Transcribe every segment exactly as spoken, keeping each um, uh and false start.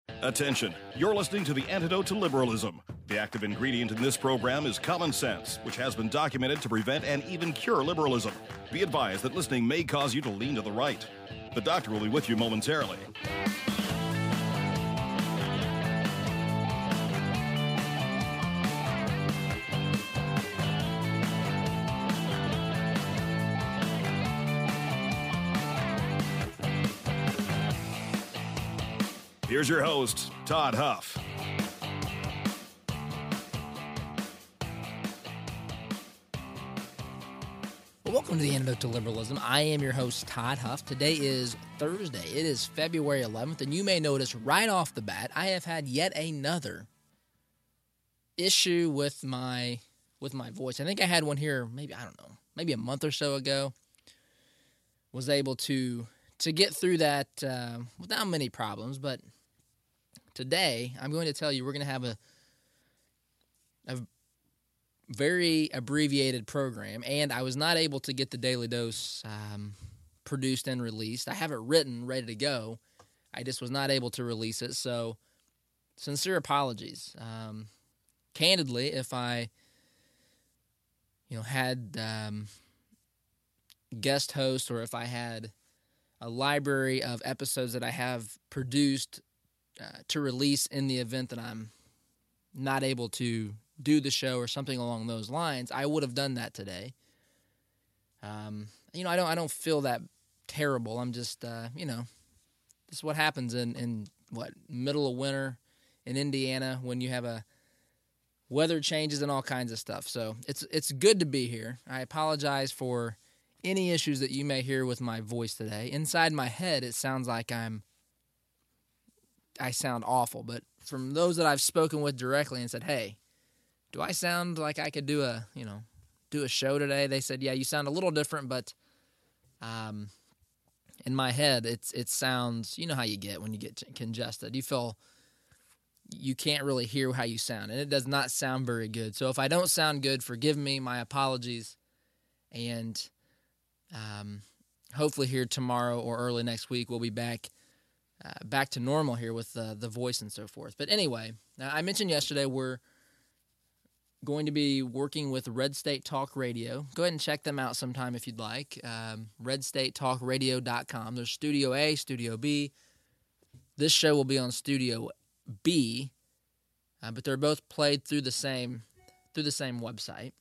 Attention, you're listening to The Antidote to Liberalism. The active ingredient in this program is common sense, which has been documented to prevent and even cure liberalism. Be advised that listening may cause you to lean to the right. The doctor will be with you momentarily. Here's your host, Todd Huff. Well, welcome to the Antidote to Liberalism. I am your host, Todd Huff. Today is Thursday. It is February eleventh, and you may notice right off the bat, I have had yet another issue with my with my voice. I think I had one here, maybe, I don't know, maybe a month or so ago. Was able to to get through that uh, without many problems, but today, I'm going to tell you we're going to have a, a very abbreviated program, and I was not able to get the Daily Dose um, produced and released. I have it written, ready to go. I just was not able to release it, so sincere apologies. Um, candidly, if I, you know, had um, guest hosts or if I had a library of episodes that I have produced Uh, to release in the event that I'm not able to do the show or something along those lines, I would have done that today. Um, you know, I don't I don't feel that terrible. I'm just, uh, you know, this is what happens in, in, what, middle of winter in Indiana when you have a weather changes and all kinds of stuff. So it's it's good to be here. I apologize for any issues that you may hear with my voice today. Inside my head, it sounds like I'm I sound awful, but from those that I've spoken with directly and said, hey, do I sound like I could do a, you know, do a show today? They said, yeah, you sound a little different, but um, in my head, it's it sounds, you know how you get when you get congested. You feel you can't really hear how you sound, and it does not sound very good. So if I don't sound good, forgive me, my apologies, and um, hopefully here tomorrow or early next week, we'll be back Uh, back to normal here with uh, the voice and so forth. But anyway, I mentioned yesterday we're going to be working with Red State Talk Radio. Go ahead and check them out sometime if you'd like. Um, red state talk radio dot com. There's Studio A, Studio B. This show will be on Studio B, uh, but they're both played through the same through the same website.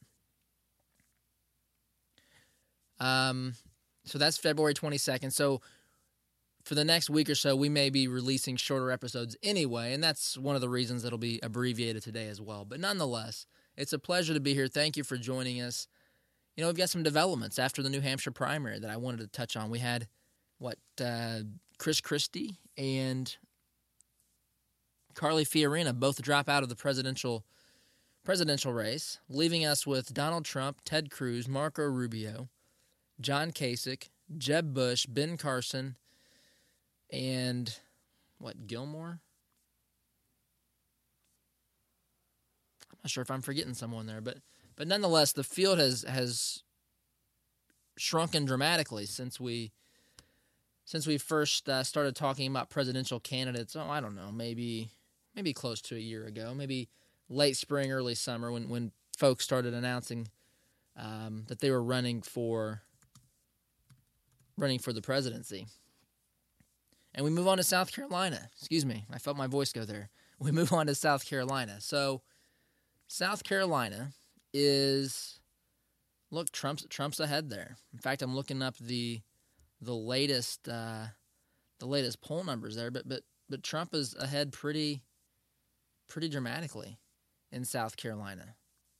Um, so that's February twenty-second. So for the next week or so, we may be releasing shorter episodes anyway, and that's one of the reasons it'll be abbreviated today as well. But nonetheless, it's a pleasure to be here. Thank you for joining us. You know, we've got some developments after the New Hampshire primary that I wanted to touch on. We had, what, uh, Chris Christie and Carly Fiorina both drop out of the presidential presidential race, leaving us with Donald Trump, Ted Cruz, Marco Rubio, John Kasich, Jeb Bush, Ben Carson, and, what, Gilmore? I'm not sure if I'm forgetting someone there, but but nonetheless, the field has has shrunken dramatically since we since we first uh, started talking about presidential candidates. Oh, I don't know, maybe maybe close to a year ago, maybe late spring, early summer, when when folks started announcing um, that they were running for running for the presidency. And we move on to South Carolina. Excuse me, I felt my voice go there. We move on to South Carolina. So, South Carolina is, look, Trump's Trump's ahead there. In fact, I'm looking up the the latest uh, the latest poll numbers there, but but but Trump is ahead pretty pretty dramatically in South Carolina.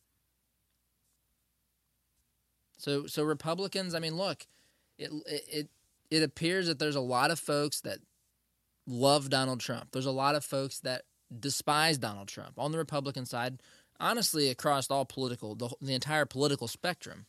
So so Republicans, I mean, look, it it it appears that there's a lot of folks that love Donald Trump. There's a lot of folks that despise Donald Trump on the Republican side, honestly, across all political, the, the entire political spectrum.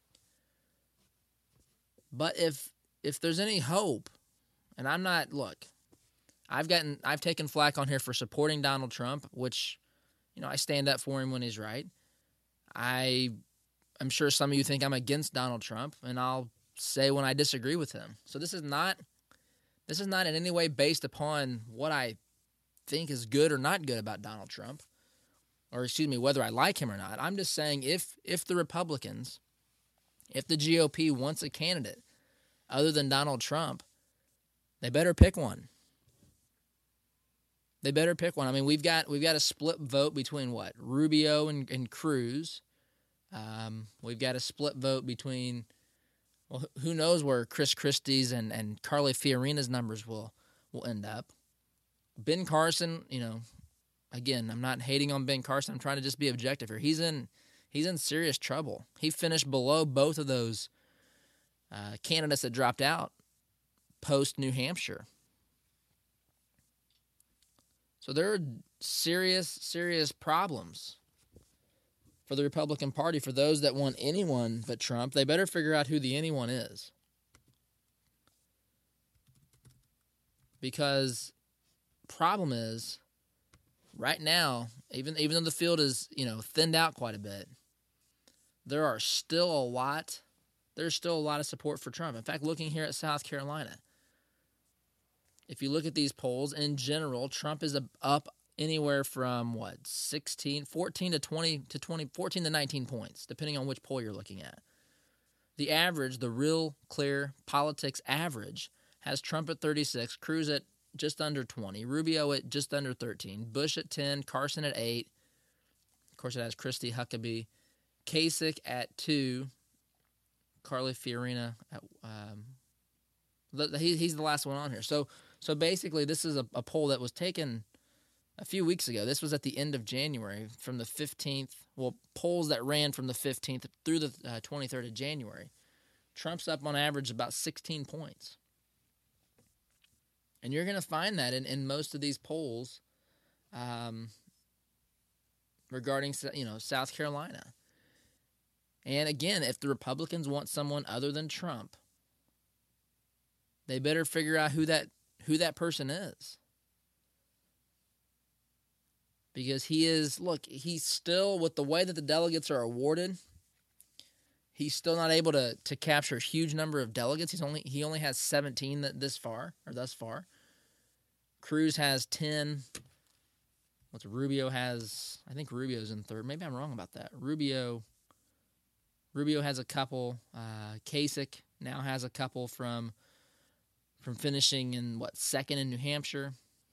But if if there's any hope, and I'm not, look, I've gotten, I've taken flack on here for supporting Donald Trump, which, you know, I stand up for him when he's right. I, I'm sure some of you think I'm against Donald Trump, and I'll say when I disagree with him. So this is not, this is not in any way based upon what I think is good or not good about Donald Trump, or excuse me, whether I like him or not. I'm just saying if if the Republicans, if the G O P wants a candidate other than Donald Trump, they better pick one. They better pick one. I mean, we've got we've got a split vote between what? Rubio and, and Cruz. Um, we've got a split vote between, well, who knows where Chris Christie's and, and Carly Fiorina's numbers will, will end up. Ben Carson, you know, again, I'm not hating on Ben Carson. I'm trying to just be objective here. He's in he's in serious trouble. He finished below both of those uh, candidates that dropped out post New Hampshire. So there are serious, serious problems for the Republican Party. For those that want anyone but Trump, they better figure out who the anyone is. Because problem is, right now, even even though the field is, you know, thinned out quite a bit, there are still a lot, there's still a lot of support for Trump. In fact, looking here at South Carolina, if you look at these polls, in general, Trump is up anywhere from, what, sixteen, fourteen to twenty to twenty, fourteen to nineteen points, depending on which poll you're looking at. The average, the real clear politics average, has Trump at thirty-six, Cruz at just under twenty, Rubio at just under thirteen, Bush at ten, Carson at eight. Of course, it has Christie Huckabee, Kasich at two, Carly Fiorina at um, he, he's the last one on here. So, so basically, this is a, a poll that was taken a few weeks ago. This was at the end of January, from the fifteenth. Well, polls that ran from the fifteenth through the uh, twenty-third of January. Trump's up on average about sixteen points. And you're going to find that in, in most of these polls um, regarding, you know, South Carolina. And again, if the Republicans want someone other than Trump, they better figure out who that who that person is. Because he is, look, he's still, with the way that the delegates are awarded, he's still not able to to capture a huge number of delegates. He's only he only has seventeen that this far, or thus far. Cruz has ten. What's Rubio has? I think Rubio's in third. Maybe I'm wrong about that. Rubio. Rubio has a couple. Uh, Kasich now has a couple from from finishing in what second in New Hampshire.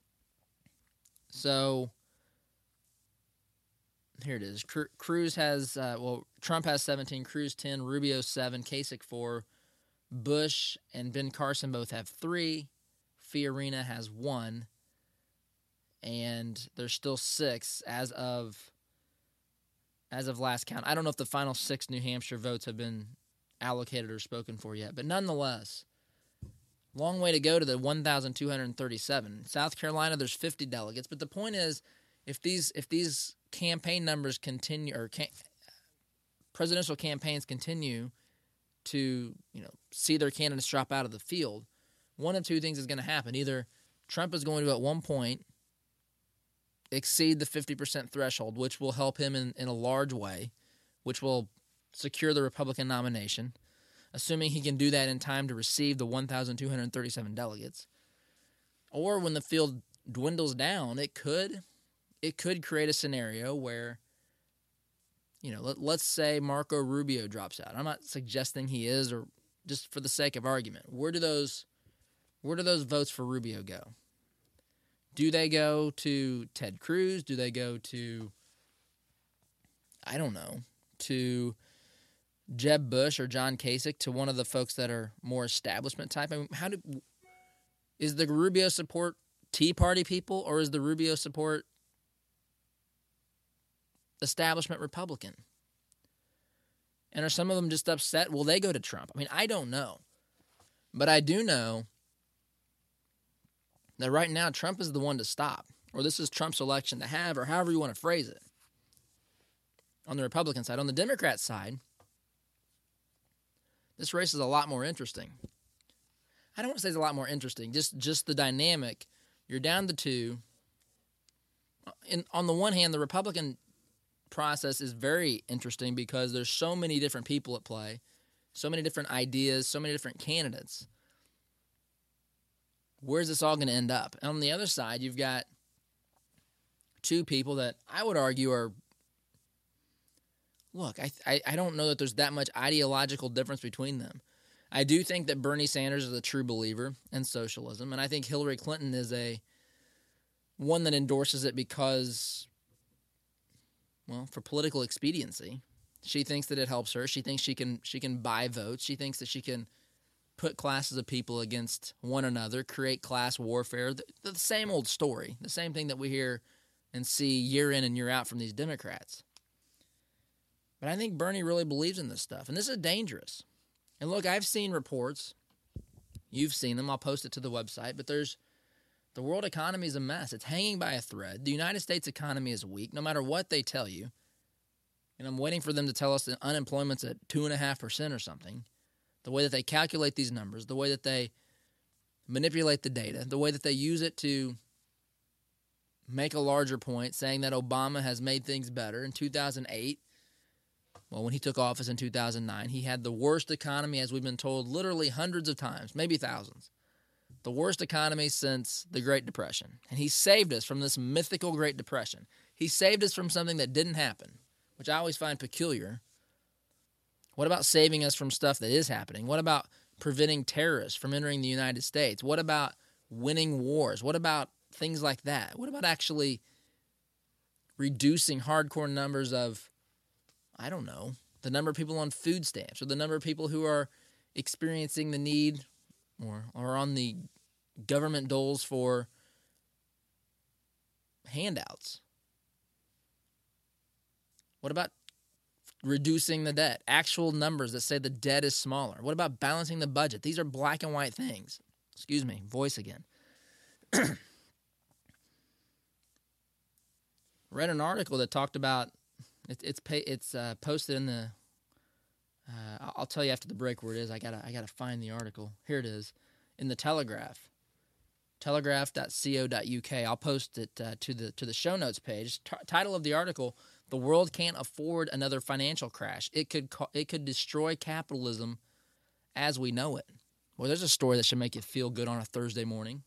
So here it is. Cruz has, uh, well, Trump has seventeen, Cruz ten, Rubio seven, Kasich four, Bush and Ben Carson both have three, Fiorina has one, and there's still six as of as of last count. I don't know if the final six New Hampshire votes have been allocated or spoken for yet, but nonetheless, long way to go to the one thousand two hundred thirty-seven. South Carolina, there's fifty delegates, but the point is, if these if these campaign numbers continue, or can, presidential campaigns continue to, you know, see their candidates drop out of the field, one of two things is going to happen. Either Trump is going to, at one point, exceed the fifty percent threshold, which will help him in, in a large way, which will secure the Republican nomination, assuming he can do that in time to receive the one thousand two hundred thirty-seven delegates. Or when the field dwindles down, it could it could create a scenario where, you know, let, let's say Marco Rubio drops out. I'm not suggesting he is, or just for the sake of argument. Where do those where do those votes for Rubio go? Do they go to Ted Cruz? Do they go to, I don't know, to Jeb Bush or John Kasich, to one of the folks that are more establishment type? I mean, how do is the Rubio support Tea Party people, or is the Rubio support establishment Republican? And are some of them just upset? Will they go to Trump? I mean, I don't know. But I do know that right now Trump is the one to stop, or this is Trump's election to have, or however you want to phrase it, on the Republican side. On the Democrat side, this race is a lot more interesting. I don't want to say it's a lot more interesting, just, just the dynamic. You're down to two. And on the one hand, the Republican process is very interesting because there's so many different people at play, so many different ideas, so many different candidates. Where's this all going to end up? And on the other side, you've got two people that I would argue are, look, I, I, I don't know that there's that much ideological difference between them. I do think that Bernie Sanders is a true believer in socialism, and I think Hillary Clinton is a one that endorses it because, well, for political expediency. She thinks that it helps her. She thinks she can she can buy votes. She thinks that she can put classes of people against one another, create class warfare. The, the same old story, the same thing that we hear and see year in and year out from these Democrats. But I think Bernie really believes in this stuff, and this is dangerous. And look, I've seen reports. You've seen them. I'll post it to the website. But there's the world economy is a mess. It's hanging by a thread. The United States economy is weak, no matter what they tell you. And I'm waiting for them to tell us that unemployment's at two point five percent or something. The way that they calculate these numbers, the way that they manipulate the data, the way that they use it to make a larger point, saying that Obama has made things better. In two thousand eight, well, when he took office in two thousand nine, he had the worst economy, as we've been told, literally hundreds of times, maybe thousands. The worst economy since the Great Depression. And he saved us from this mythical Great Depression. He saved us from something that didn't happen, which I always find peculiar. What about saving us from stuff that is happening? What about preventing terrorists from entering the United States? What about winning wars? What about things like that? What about actually reducing hardcore numbers of, I don't know, the number of people on food stamps or the number of people who are experiencing the need or are on the government doles for handouts? What about reducing the debt? Actual numbers that say the debt is smaller. What about balancing the budget? These are black and white things. Excuse me, voice again. Read an article that talked about, it, it's it's uh, posted in the, uh, I'll tell you after the break where it is. I gotta I gotta find the article. Here it is, in the Telegraph, telegraph dot co dot uk. I'll post it uh, to the to the show notes page. T- title of the article: The world can't afford another financial crash. It could co- it could destroy capitalism as we know it. Well, there's a story that should make you feel good on a Thursday morning.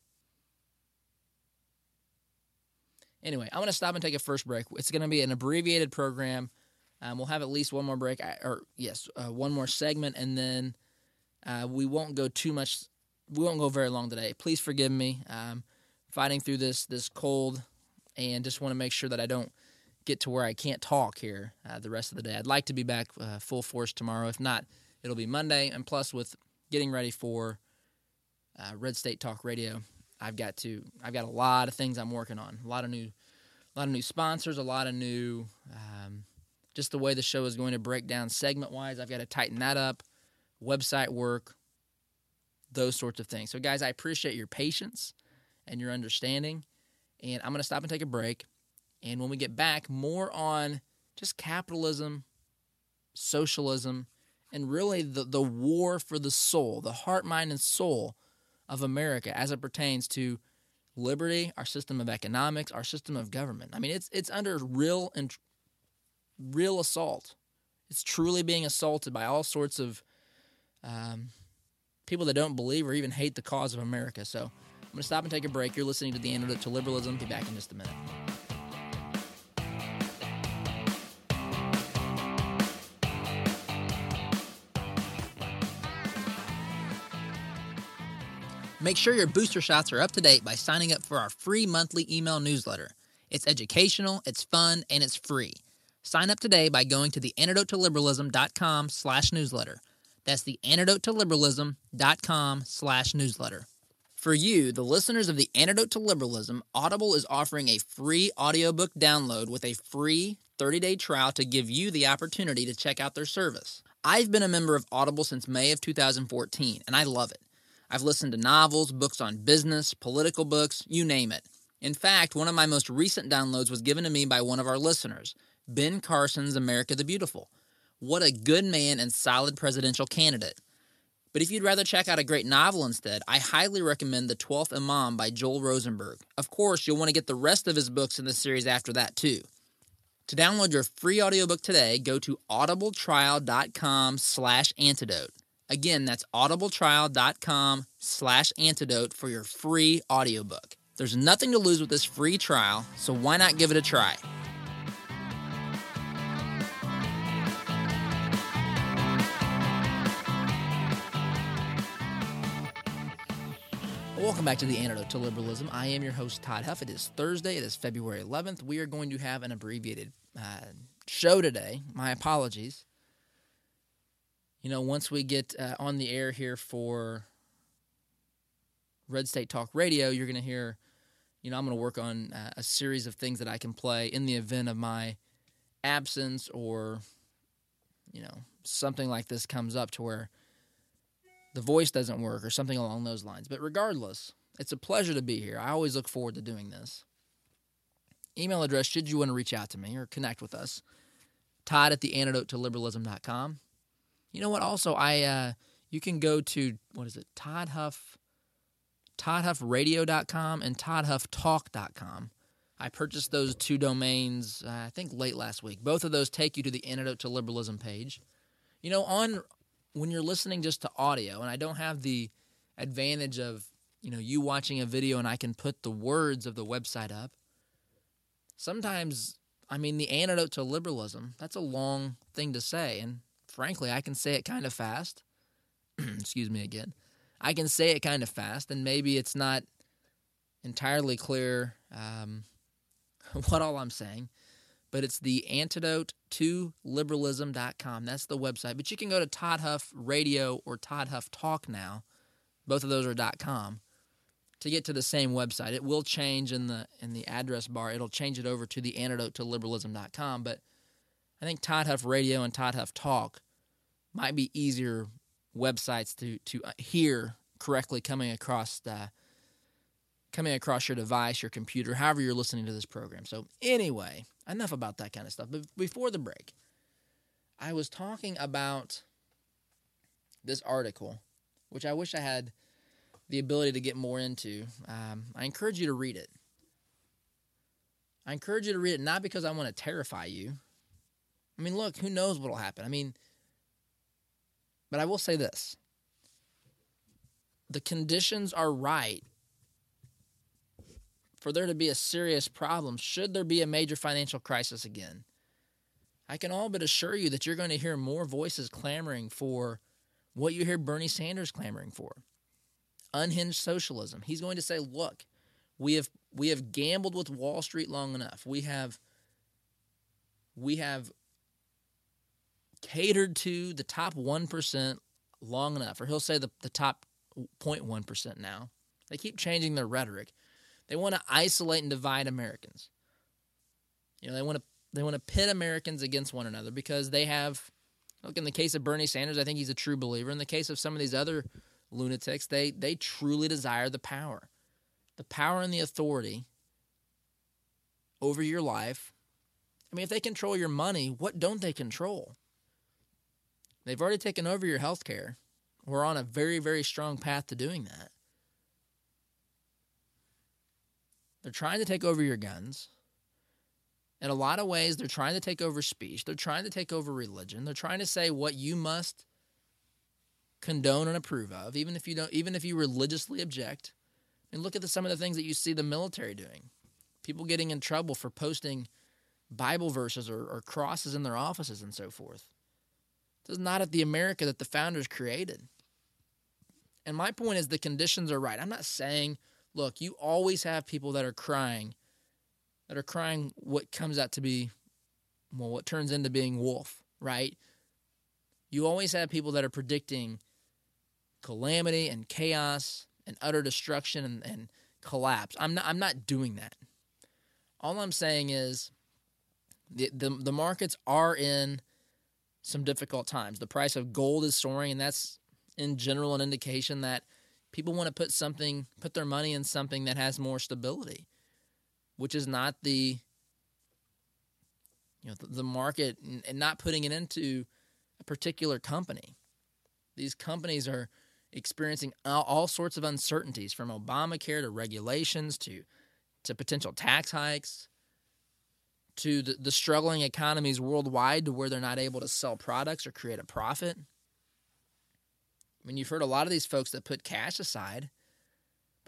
Anyway, I'm going to stop and take a first break. It's going to be an abbreviated program. Um, we'll have at least one more break, or yes, uh, one more segment, and then uh, we won't go too much. We won't go very long today. Please forgive me. Um, fighting through this this cold, and just want to make sure that I don't get to where I can't talk here uh, the rest of the day. I'd like to be back uh, full force tomorrow. If not, it'll be Monday. And plus, with getting ready for uh, Red State Talk Radio, I've got to. I've got a lot of things I'm working on. A lot of new, a lot of new sponsors. A lot of new. Um, just the way the show is going to break down segment wise. I've got to tighten that up. Website work. Those sorts of things. So, guys, I appreciate your patience and your understanding. And I'm going to stop and take a break. And when we get back, more on just capitalism, socialism, and really the, the war for the soul, the heart, mind, and soul of America as it pertains to liberty, our system of economics, our system of government. I mean, it's it's under real and real assault. It's truly being assaulted by all sorts of um, people that don't believe or even hate the cause of America. So I'm going to stop and take a break. You're listening to The Antidote to Liberalism. Be back in just a minute. Make sure your booster shots are up to date by signing up for our free monthly email newsletter. It's educational, it's fun, and it's free. Sign up today by going to the antidote to liberalism dot com slash newsletter. That's the antidote to liberalism dot com slash newsletter. For you, the listeners of The Antidote to Liberalism, Audible is offering a free audiobook download with a free thirty-day trial to give you the opportunity to check out their service. I've been a member of Audible since May of two thousand fourteen, and I love it. I've listened to novels, books on business, political books, you name it. In fact, one of my most recent downloads was given to me by one of our listeners, Ben Carson's America the Beautiful. What a good man and solid presidential candidate. But if you'd rather check out a great novel instead, I highly recommend The Twelfth Imam by Joel Rosenberg. Of course, you'll want to get the rest of his books in the series after that, too. To download your free audiobook today, go to audibletrial.com slash antidote. Again, that's audibletrial.com slash antidote for your free audiobook. There's nothing to lose with this free trial, so why not give it a try? Welcome back to the Antidote to Liberalism. I am your host, Todd Huff. It is Thursday. It is February eleventh. We are going to have an abbreviated uh, show today. My apologies. You know, once we get uh, on the air here for Red State Talk Radio, you're going to hear, you know, I'm going to work on uh, a series of things that I can play in the event of my absence, or, you know, something like this comes up to where the voice doesn't work or something along those lines. But regardless, it's a pleasure to be here. I always look forward to doing this. Email address, should you want to reach out to me or connect with us, Todd at the antidote to liberalism dot com. You know what? Also, I uh, you can go to, what is it, Todd Huff, todd huff radio dot com and todd huff talk dot com. I purchased those two domains, uh, I think, late last week. Both of those take you to the Antidote to Liberalism page. You know, on when you're listening just to audio, and I don't have the advantage of, you know, you watching a video and I can put the words of the website up. Sometimes, I mean, the Antidote to Liberalism, that's a long thing to say, and frankly, I can say it kind of fast. Excuse me again. I can say it kind of fast, and maybe it's not entirely clear um, what all I'm saying, but it's the antidote to liberalism dot com. That's the website. But you can go to Todd Huff Radio or Todd Huff Talk now. Both of those are .com to get to the same website. It will change in the in the address bar. It'll change it over to the antidote to liberalism dot com. But I think Todd Huff Radio and Todd Huff Talk might be easier websites to to hear correctly coming across the, coming across your device, your computer, however you're listening to this program. So anyway, enough about that kind of stuff. But before the break, I was talking about this article, which I wish I had the ability to get more into. Um, I encourage you to read it. I encourage you to read it not because I want to terrify you. I mean, look, who knows what will happen? I mean, but I will say this. The conditions are right for there to be a serious problem should there be a major financial crisis again. I can all but assure you that you're going to hear more voices clamoring for what you hear Bernie Sanders clamoring for. Unhinged socialism. He's going to say, look, we have we have gambled with Wall Street long enough. We have we have catered to the top one percent long enough. Or he'll say the, the top zero point one percent now. They keep changing their rhetoric. They want to isolate and divide Americans. You know, they want to they want to pit Americans against one another because they have, look, in the case of Bernie Sanders, I think he's a true believer. In the case of some of these other lunatics, they they truly desire the power. The power and the authority over your life. I mean, if they control your money, what don't they control? They've already taken over your health care. We're on a very, very strong path to doing that. They're trying to take over your guns. In a lot of ways, they're trying to take over speech. They're trying to take over religion. They're trying to say what you must condone and approve of, even if you don't, even if you religiously object. And look at the, some of the things that you see the military doing. People getting in trouble for posting Bible verses or, or crosses in their offices and so forth. This is not at the America that the founders created. And my point is the conditions are right. I'm not saying, look, you always have people that are crying, that are crying what comes out to be, well, what turns into being wolf, right? You always have people that are predicting calamity and chaos and utter destruction and, and collapse. I'm not, I'm not doing that. All I'm saying is the, the the markets are in some difficult times. The price of gold is soaring, and that's in general an indication that people want to put something, put their money in something that has more stability, which is not the, you know, the, the market, and not putting it into a particular company. These companies are experiencing all, all sorts of uncertainties, from Obamacare to regulations to to potential tax hikes to the, the struggling economies worldwide to where they're not able to sell products or create a profit. I mean, you've heard a lot of these folks that put cash aside,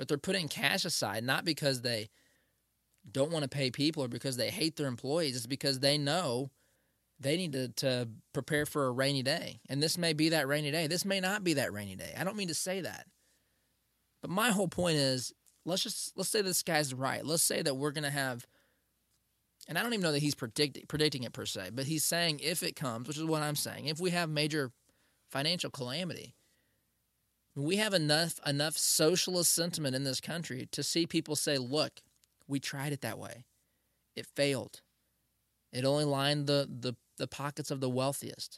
But they're putting cash aside not because they don't want to pay people or because they hate their employees. It's because they know they need to, to prepare for a rainy day. And this may be that rainy day. This may not be that rainy day. I don't mean to say that. But my whole point is, let's just let's say this guy's right. Let's say that we're going to have, and I don't even know that he's predict, predicting it per se, but he's saying if it comes, which is what I'm saying, if we have major financial calamity, we have enough enough socialist sentiment in this country to see people say, look, we tried it that way. It failed. It only lined the, the, the pockets of the wealthiest.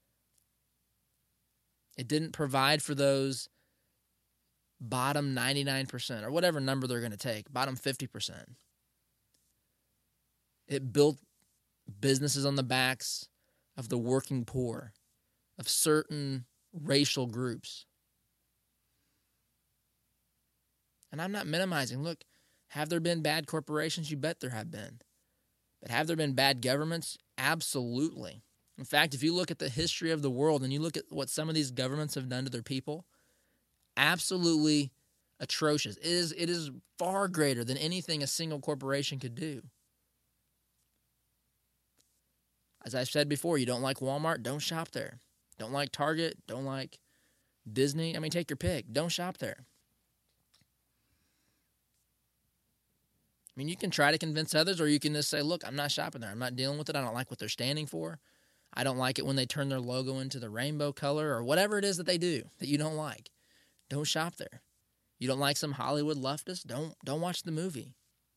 It didn't provide for those bottom ninety-nine percent or whatever number they're going to take, bottom fifty percent. It built businesses on the backs of the working poor, of certain racial groups. And I'm not minimizing. Look, have there been bad corporations? You bet there have been. But have there been bad governments? Absolutely. In fact, if you look at the history of the world and you look at what some of these governments have done to their people, absolutely atrocious. It is, it is far greater than anything a single corporation could do. As I've said before, you don't like Walmart, don't shop there. Don't like Target, don't like Disney. I mean, take your pick. Don't shop there. I mean, you can try to convince others, or you can just say, look, I'm not shopping there. I'm not dealing with it. I don't like what they're standing for. I don't like it when they turn their logo into the rainbow color or whatever it is that they do that you don't like. Don't shop there. You don't like some Hollywood leftist? Don't, don't watch the movie.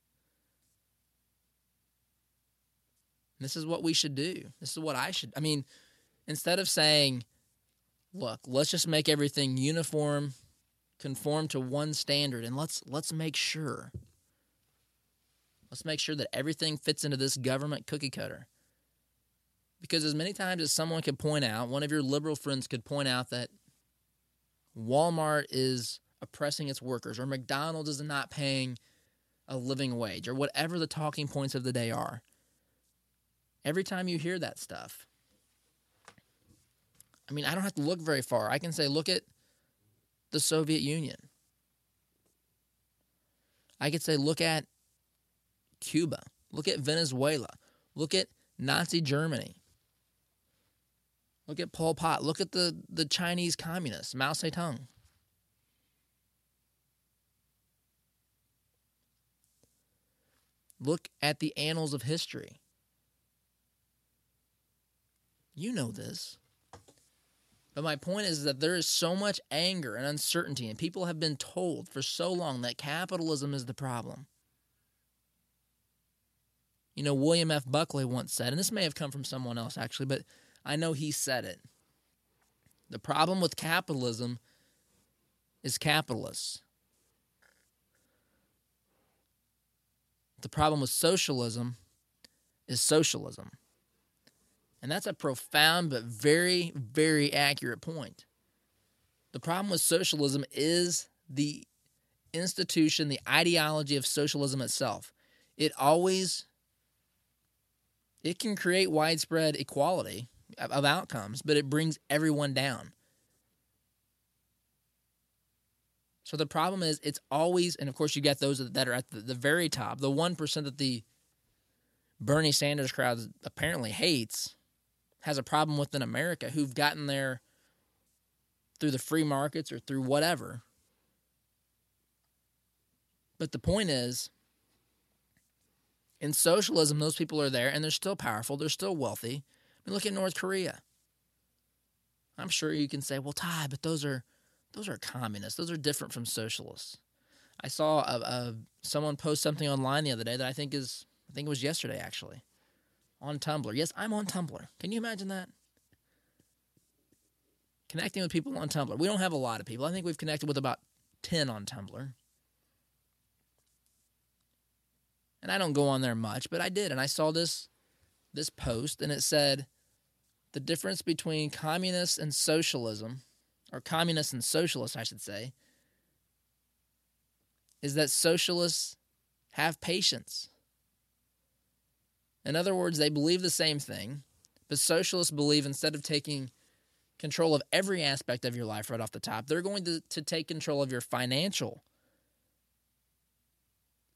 This is what we should do. This is what I should. I mean, instead of saying, look, let's just make everything uniform, conform to one standard, and let's let's make sure. Let's make sure that everything fits into this government cookie cutter. Because as many times as someone could point out, one of your liberal friends could point out that Walmart is oppressing its workers, or McDonald's is not paying a living wage, or whatever the talking points of the day are. Every time you hear that stuff, I mean, I don't have to look very far. I can say, look at the Soviet Union. I could say, look at Cuba. Look at Venezuela. Look at Nazi Germany. Look at Pol Pot. Look at the, the Chinese communists, Mao Zedong. Look at the annals of history. You know this. But my point is that there is so much anger and uncertainty, and people have been told for so long that capitalism is the problem. You know, William F. Buckley once said, and this may have come from someone else actually, but I know he said it. The problem with capitalism is capitalists. The problem with socialism is socialism. And that's a profound but very, very accurate point. The problem with socialism is the institution, the ideology of socialism itself. It always, it can create widespread equality of, of outcomes, but it brings everyone down. So the problem is it's always, and of course you got those that are at the, the very top, the one percent that the Bernie Sanders crowd apparently hates, has a problem within America, who've gotten there through the free markets or through whatever. But the point is, in socialism, those people are there, and they're still powerful, they're still wealthy. I mean, look at North Korea. I'm sure you can say, well, Ty, but those are those are communists. Those are different from socialists. I saw a, a, someone post something online the other day that I think is, I think it was yesterday, actually. On Tumblr. Yes, I'm on Tumblr. Can you imagine that? Connecting with people on Tumblr. We don't have a lot of people. I think we've connected with about ten on Tumblr. And I don't go on there much, but I did. And I saw this, this post, and it said, the difference between communists and socialism, or communists and socialists, I should say, is that socialists have patience. In other words, they believe the same thing, but socialists believe instead of taking control of every aspect of your life right off the top, they're going to, to take control of your financial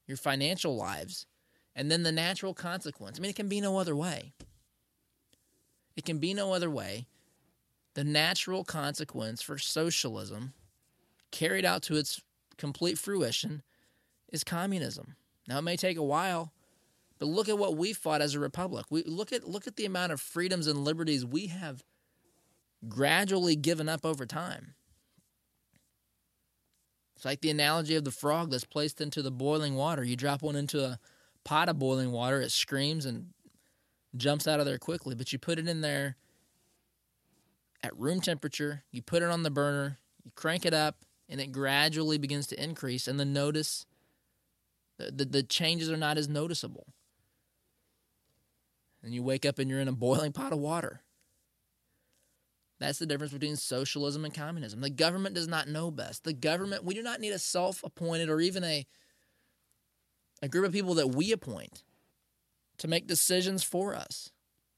your financial lives, and then the natural consequence. I mean, it can be no other way. It can be no other way. The natural consequence for socialism, carried out to its complete fruition, is communism. Now, it may take a while, but look at what we fought as a republic. We look at look at the amount of freedoms and liberties we have gradually given up over time. It's like the analogy of the frog that's placed into the boiling water. You drop one into a pot of boiling water, it screams and jumps out of there quickly, but you put it in there at room temperature, you put it on the burner, you crank it up, and it gradually begins to increase, and the notice, the, the, the changes are not as noticeable. And you wake up and you're in a boiling pot of water. That's the difference between socialism and communism. The government does not know best. The government, we do not need a self-appointed or even a, a group of people that we appoint to make decisions for us.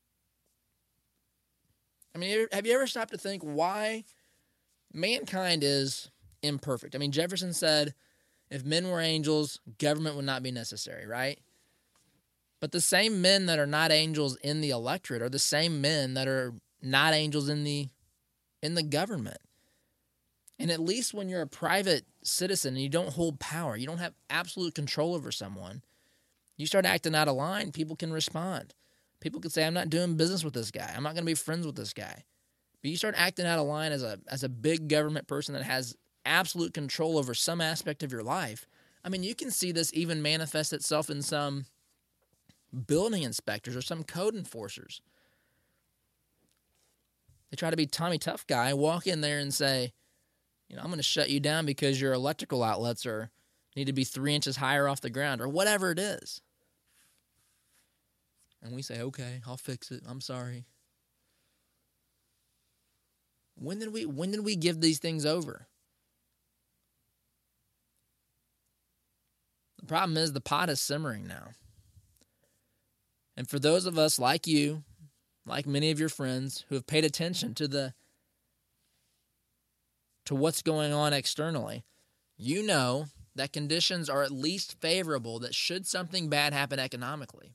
I mean, have you ever stopped to think why mankind is imperfect? I mean, Jefferson said, if men were angels, government would not be necessary, right? But the same men that are not angels in the electorate are the same men that are not angels in the in the government. And at least when you're a private citizen and you don't hold power, you don't have absolute control over someone, you start acting out of line, people can respond. People could say, I'm not doing business with this guy. I'm not going to be friends with this guy. But you start acting out of line as a as a big government person that has absolute control over some aspect of your life. I mean, you can see this even manifest itself in some building inspectors or some code enforcers. They try to be Tommy Tough guy, walk in there and say, you know, I'm going to shut you down because your electrical outlets are need to be three inches higher off the ground or whatever it is. And we say, okay, I'll fix it. I'm sorry. When did we when did we give these things over? The problem is the pot is simmering now. And for those of us like you, like many of your friends who have paid attention to the to what's going on externally, you know that conditions are at least favorable that should something bad happen economically,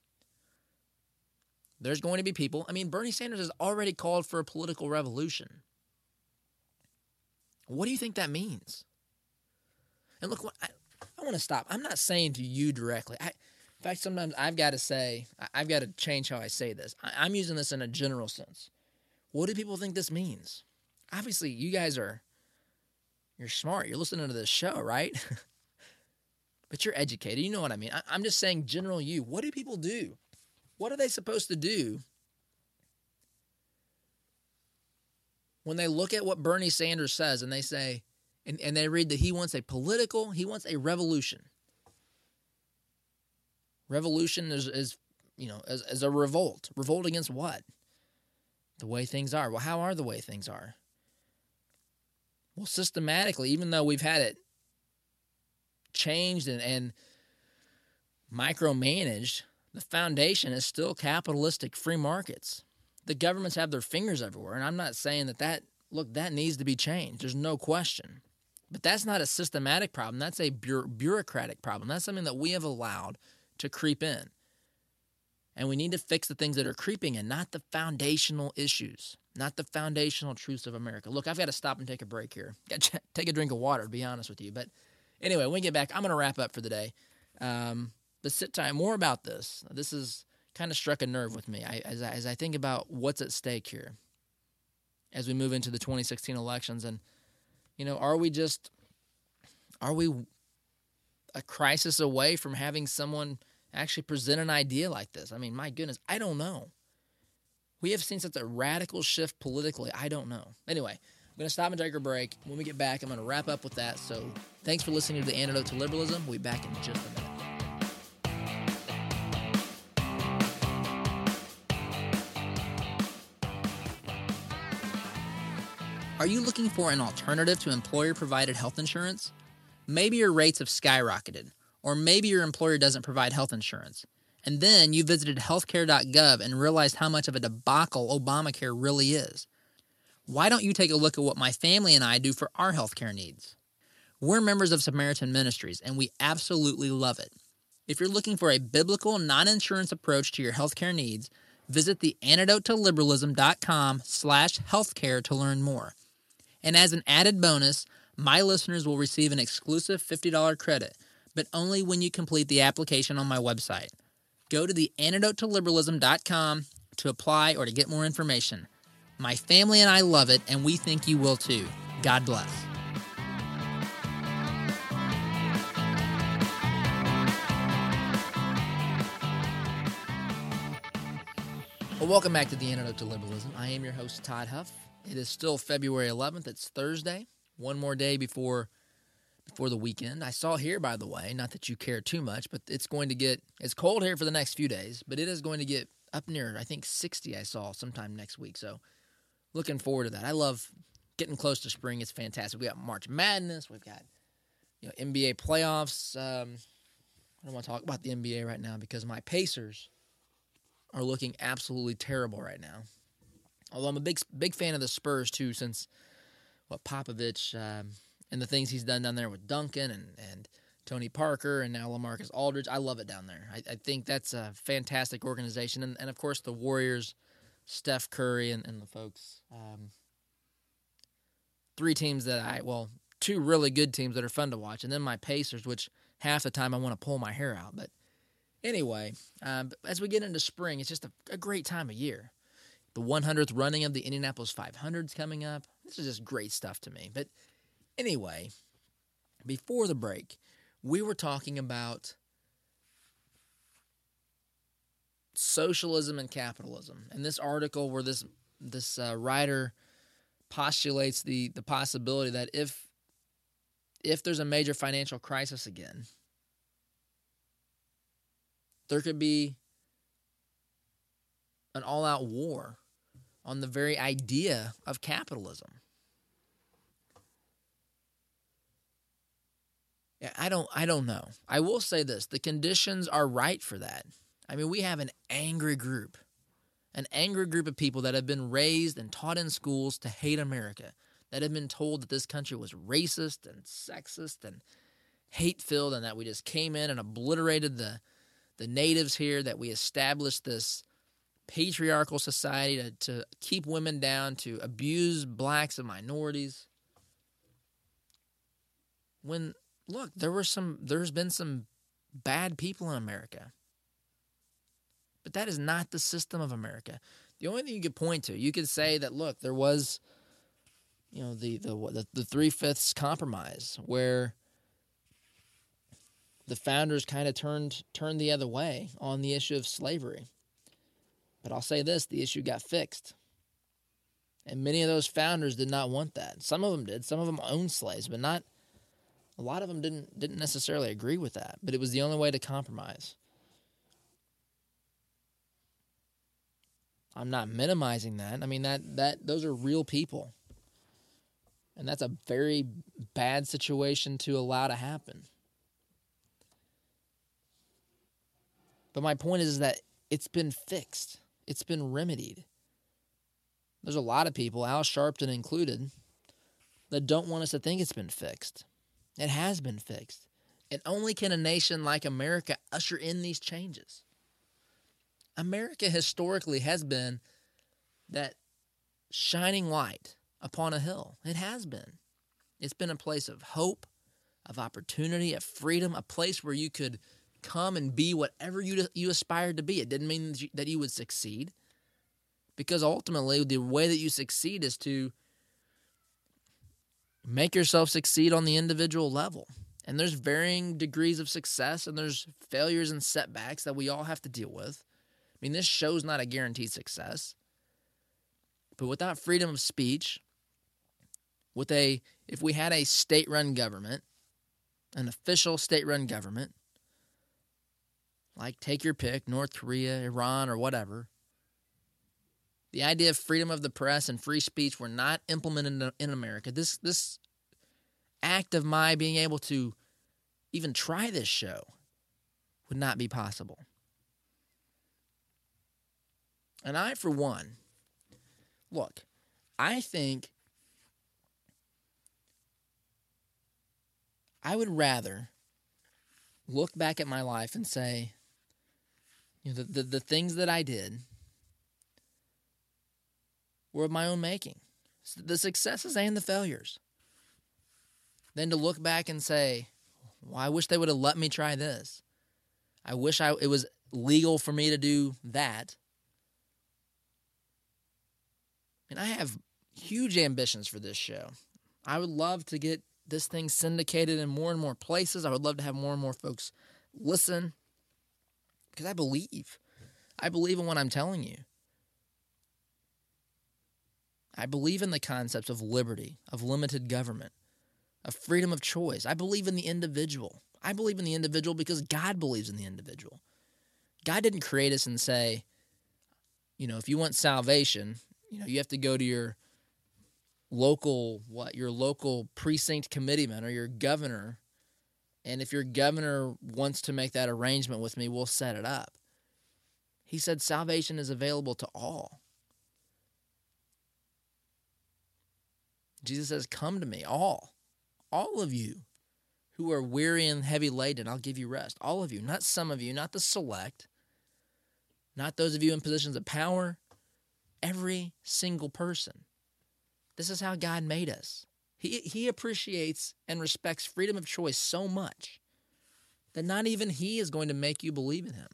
there's going to be people. I mean, Bernie Sanders has already called for a political revolution. What do you think that means? And look, I, I want to stop. I'm not saying to you directly. I, in fact, sometimes I've got to say, I've got to change how I say this. I, I'm using this in a general sense. What do people think this means? Obviously, you guys are, you're smart. You're listening to this show, right? But you're educated. You know what I mean. I, I'm just saying general you. What do people do? What are they supposed to do when they look at what Bernie Sanders says and they say, and, and they read that he wants a political, he wants a revolution. Revolution is, is you know, as, as a revolt. Revolt against what? The way things are. Well, how are the way things are? Well, systematically, even though we've had it changed and, and micromanaged, the foundation is still capitalistic free markets. The governments have their fingers everywhere, and I'm not saying that that, look, that needs to be changed. There's no question. But that's not a systematic problem. That's a bu- bureaucratic problem. That's something that we have allowed to creep in. And we need to fix the things that are creeping in, not the foundational issues, not the foundational truths of America. Look, I've got to stop and take a break here. Got to take a drink of water, to be honest with you. But anyway, when we get back, I'm going to wrap up for the day. Um, but sit tight. More about this. This has kind of struck a nerve with me I, as, I, as I think about what's at stake here as we move into the twenty sixteen elections. And, you know, are we just, are we a crisis away from having someone actually present an idea like this? I mean, my goodness, I don't know. We have seen such a radical shift politically. I don't know. Anyway, I'm going to stop and take a break. When we get back, I'm going to wrap up with that. So thanks for listening to The Antidote to Liberalism. We'll be back in just a minute. Are you looking for an alternative to employer-provided health insurance? Maybe your rates have skyrocketed, or maybe your employer doesn't provide health insurance. And then you visited healthcare dot gov and realized how much of a debacle Obamacare really is. Why don't you take a look at what my family and I do for our healthcare needs? We're members of Samaritan Ministries, and we absolutely love it. If you're looking for a biblical, non-insurance approach to your healthcare needs, visit the antidote to liberalism dot com slash healthcare to learn more. And as an added bonus, my listeners will receive an exclusive fifty dollars credit, but only when you complete the application on my website. Go to the antidote to liberalism dot com to apply or to get more information. My family and I love it, and we think you will too. God bless. Well, welcome back to the Antidote to Liberalism. I am your host, Todd Huff. It is still February eleventh. It's Thursday. One more day before before the weekend. I saw here, by the way, not that you care too much, but it's going to get, it's cold here for the next few days, but it is going to get up near, I think, sixty I saw sometime next week. So looking forward to that. I love getting close to spring. It's fantastic. We got March Madness. We've got, you know, N B A playoffs. Um, I don't want to talk about the N B A right now because my Pacers are looking absolutely terrible right now. Although I'm a big big fan of the Spurs, too, since what Popovich um, and the things he's done down there with Duncan and, and Tony Parker and now LaMarcus Aldridge. I love it down there. I, I think that's a fantastic organization. And, and, of course, the Warriors, Steph Curry, and, and the folks. Um, three teams that I, well, two really good teams that are fun to watch. And then my Pacers, which half the time I want to pull my hair out. But anyway, um, as we get into spring, it's just a, a great time of year. The one hundredth running of the Indianapolis five hundred is coming up. This is just great stuff to me. But anyway, before the break, we were talking about socialism and capitalism. And this article where this this uh, writer postulates the, the possibility that if if there's a major financial crisis again, there could be an all-out war on the very idea of capitalism. Yeah, I don't I don't know. I will say this, the conditions are right for that. I mean, we have an angry group, an angry group of people that have been raised and taught in schools to hate America, that have been told that this country was racist and sexist and hate-filled and that we just came in and obliterated the, the natives here, that we established this patriarchal society to, to keep women down, to abuse blacks and minorities. When, look, there were some, there's been some bad people in America. But that is not the system of America. The only thing you could point to, you could say that, look, there was, you know, the the the, the three-fifths compromise where the founders kind of turned turned the other way on the issue of slavery. But I'll say this, the issue got fixed. And many of those founders did not want that. Some of them did. Some of them owned slaves, but not, a lot of them didn't didn't necessarily agree with that. But it was the only way to compromise. I'm not minimizing that. I mean, that that those are real people. And that's a very bad situation to allow to happen. But my point is, is that it's been fixed. It's been remedied. There's a lot of people, Al Sharpton included, that don't want us to think it's been fixed. It has been fixed. And only can a nation like America usher in these changes. America historically has been that shining light upon a hill. It has been. It's been a place of hope, of opportunity, of freedom, a place where you could come and be whatever you you aspired to be. It didn't mean that you, that you would succeed, because ultimately the way that you succeed is to make yourself succeed on the individual level. And there's varying degrees of success, and there's failures and setbacks that we all have to deal with. I mean, this show's not a guaranteed success. But without freedom of speech, with a if we had a state-run government, an official state-run government, like take your pick, North Korea, Iran, or whatever, the idea of freedom of the press and free speech were not implemented in America. This this act of my being able to even try this show would not be possible. And I, for one, look, I think I would rather look back at my life and say, you know, the, the, the things that I did were of my own making, the successes and the failures, than to look back and say, well, I wish they would have let me try this. I wish I it was legal for me to do that. And I have huge ambitions for this show. I would love to get this thing syndicated in more and more places. I would love to have more and more folks listen, because I believe. I believe in what I'm telling you. I believe in the concepts of liberty, of limited government, of freedom of choice. I believe in the individual. I believe in the individual because God believes in the individual. God didn't create us and say, you know, if you want salvation, you know, you have to go to your local, what, your local precinct committeeman or your governor, and if your governor wants to make that arrangement with me, we'll set it up. He said salvation is available to all. Jesus says, come to me, all, all of you who are weary and heavy laden, I'll give you rest. All of you, not some of you, not the select, not those of you in positions of power, every single person. This is how God made us. He, he appreciates and respects freedom of choice so much that not even he is going to make you believe in him.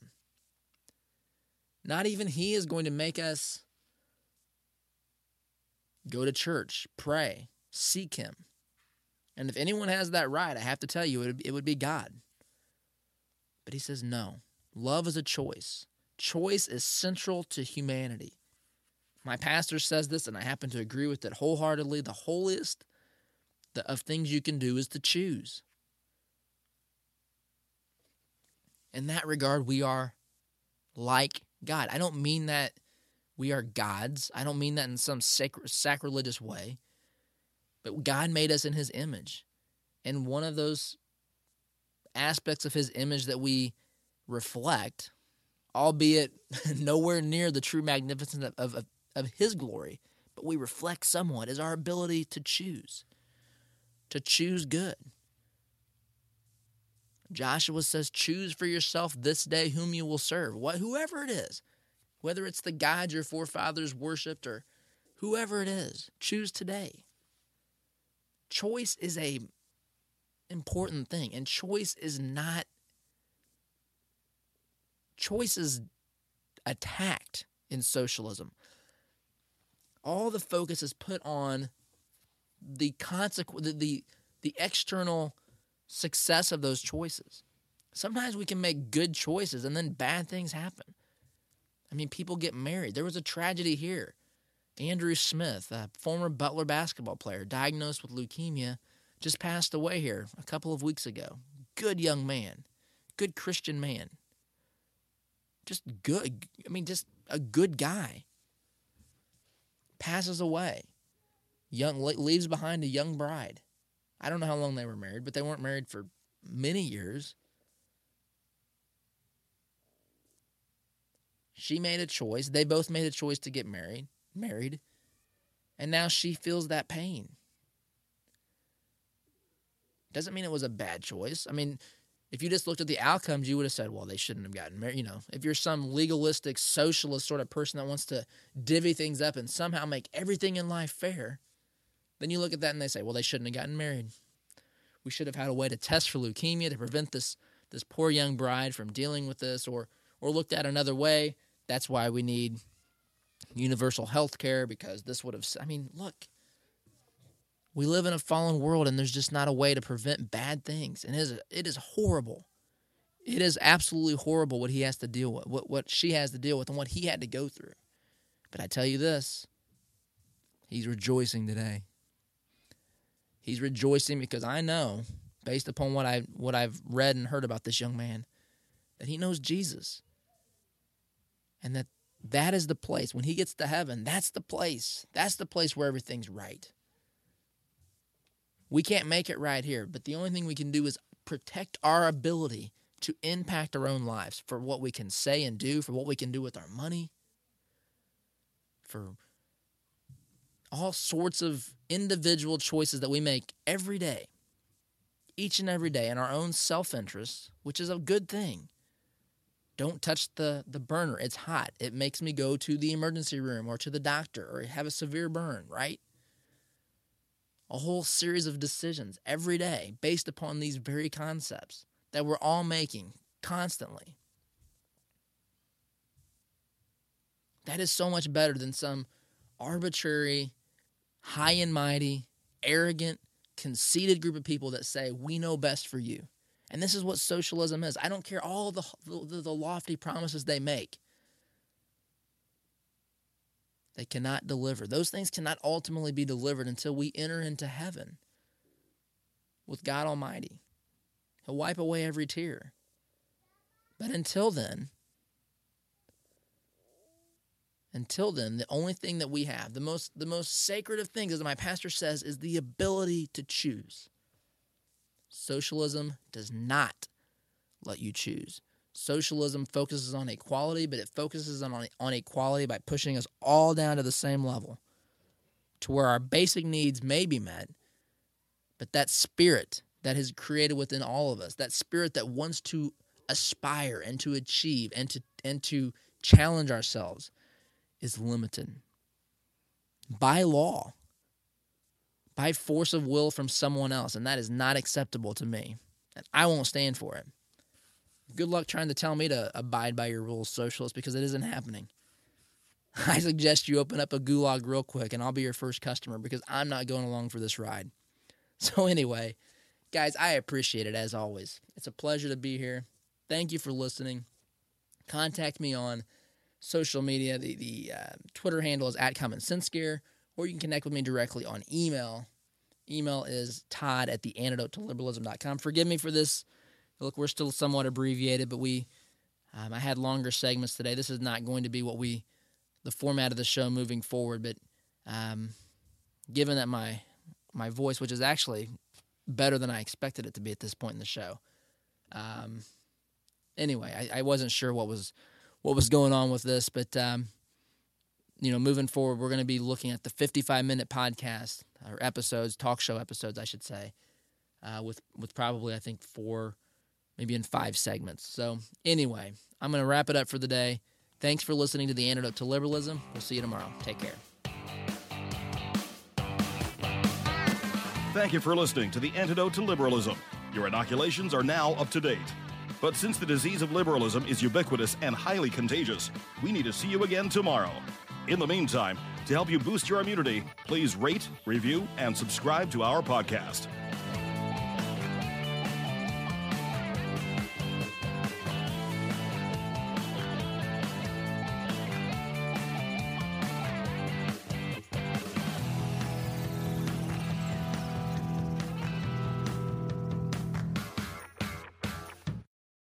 Not even he is going to make us go to church, pray, seek him. And if anyone has that right, I have to tell you, it would, it would be God. But he says no. Love is a choice. Choice is central to humanity. My pastor says this, and I happen to agree with it wholeheartedly. The holiest of things you can do is to choose. In that regard, we are like God. I don't mean that we are gods. I don't mean that in some sacri- sacrilegious way. But God made us in his image. And one of those aspects of his image that we reflect, albeit nowhere near the true magnificence of, of, of his glory, but we reflect somewhat, is our ability to choose. To choose good. Joshua says, choose for yourself this day whom you will serve. What, whoever it is, whether it's the gods your forefathers worshipped or whoever it is, choose today. Choice is a important thing, and choice is not, choice is attacked in socialism. All the focus is put on the consequence, the, the the external success of those choices. Sometimes we can make good choices and then bad things happen. I mean, people get married. There was a tragedy here. Andrew Smith, a former Butler basketball player, diagnosed with leukemia, just passed away here a couple of weeks ago. Good young man. Good Christian man. Just good. I mean, just a good guy. Passes away. Young leaves behind a young bride. I don't know how long they were married, but they weren't married for many years. She made a choice. They both made a choice to get married. Married. And now she feels that pain. Doesn't mean it was a bad choice. I mean, if you just looked at the outcomes, you would have said, well, they shouldn't have gotten married. You know, if you're some legalistic, socialist sort of person that wants to divvy things up and somehow make everything in life fair, then you look at that and they say, well, they shouldn't have gotten married. We should have had a way to test for leukemia to prevent this this poor young bride from dealing with this, or or looked at another way. That's why we need universal health care, because this would have, I mean, look, we live in a fallen world and there's just not a way to prevent bad things. And it is, it is horrible. It is absolutely horrible what he has to deal with, what, what she has to deal with, and what he had to go through. But I tell you this, he's rejoicing today. He's rejoicing because I know, based upon what I what I've read and heard about this young man, that he knows Jesus. And that that is the place. When he gets to heaven, that's the place. That's the place where everything's right. We can't make it right here, but the only thing we can do is protect our ability to impact our own lives, for what we can say and do, for what we can do with our money, for all sorts of individual choices that we make every day. each and every day in our own self-interest, which is a good thing. Don't touch the, the burner. It's hot. It makes me go to the emergency room or to the doctor or have a severe burn, right? A whole series of decisions every day based upon these very concepts that we're all making constantly. That is so much better than some arbitrary, high and mighty, arrogant, conceited group of people that say, we know best for you. And this is what socialism is. I don't care all the, the, the lofty promises they make. They cannot deliver. Those things cannot ultimately be delivered until we enter into heaven with God Almighty. He'll wipe away every tear. But until then, until then, the only thing that we have, the most, the most sacred of things, as my pastor says, is the ability to choose. Socialism does not let you choose. Socialism focuses on equality, but it focuses on, on equality by pushing us all down to the same level, to where our basic needs may be met, but that spirit that is created within all of us, that spirit that wants to aspire and to achieve and to and to challenge ourselves, is limited by law, by force of will from someone else, and that is not acceptable to me, and I won't stand for it. Good luck trying to tell me to abide by your rules, socialists, because it isn't happening. I suggest you open up a gulag real quick, and I'll be your first customer, because I'm not going along for this ride. So anyway, guys, I appreciate it as always. It's a pleasure to be here. Thank you for listening. Contact me on social media. The, the uh, Twitter handle is at Common Sense Gear, or you can connect with me directly on email. Email is Todd at the antidote to liberalism dot com. Forgive me for this. Look, we're still somewhat abbreviated, but we um, I had longer segments today. This is not going to be what we, the format of the show moving forward, but um, given that my my voice, which is actually better than I expected it to be at this point in the show, um, anyway, I, I wasn't sure what was what was going on with this, but um, you know, moving forward, we're going to be looking at the fifty-five minute podcast or episodes, talk show episodes, I should say, uh, with with probably I think four. Maybe in five segments. So anyway, I'm going to wrap it up for the day. Thanks for listening to The Antidote to Liberalism. We'll see you tomorrow. Take care. Thank you for listening to The Antidote to Liberalism. Your inoculations are now up to date. But since the disease of liberalism is ubiquitous and highly contagious, we need to see you again tomorrow. In the meantime, to help you boost your immunity, please rate, review, and subscribe to our podcast.